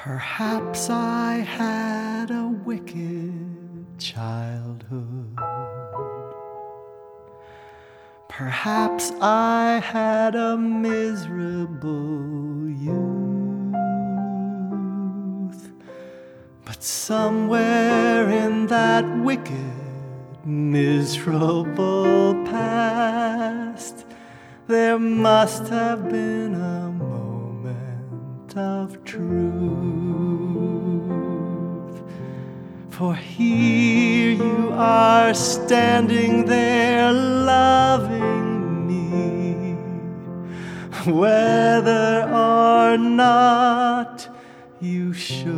Perhaps I had a wicked childhood. Perhaps I had a miserable youth. But somewhere in that wicked, miserable past, there must have been a moment of truth. For here you are standing there loving me, whether or not you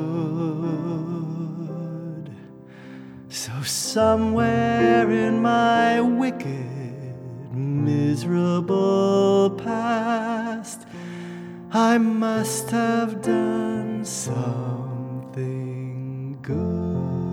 should. So somewhere in my wicked, miserable past, I must have done something good.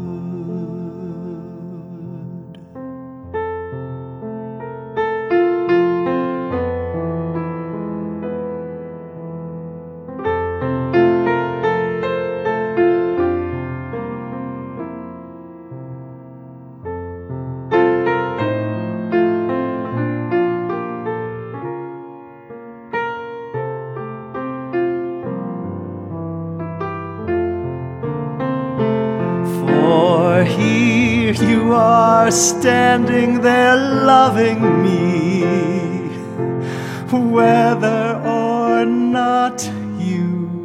For here you are standing there loving me, whether or not you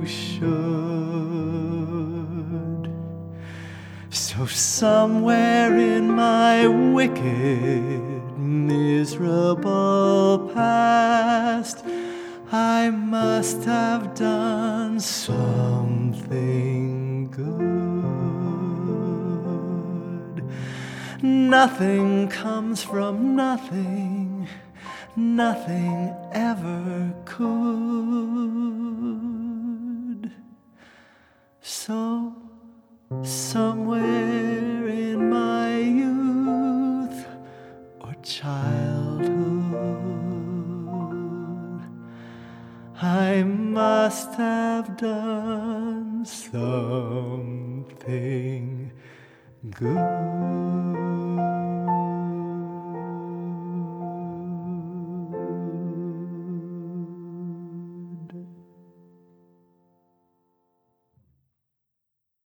should. So somewhere in my wicked, miserable past, I must have done something good. Nothing comes from nothing, nothing ever could. So somewhere in my youth or childhood, I must have done something good.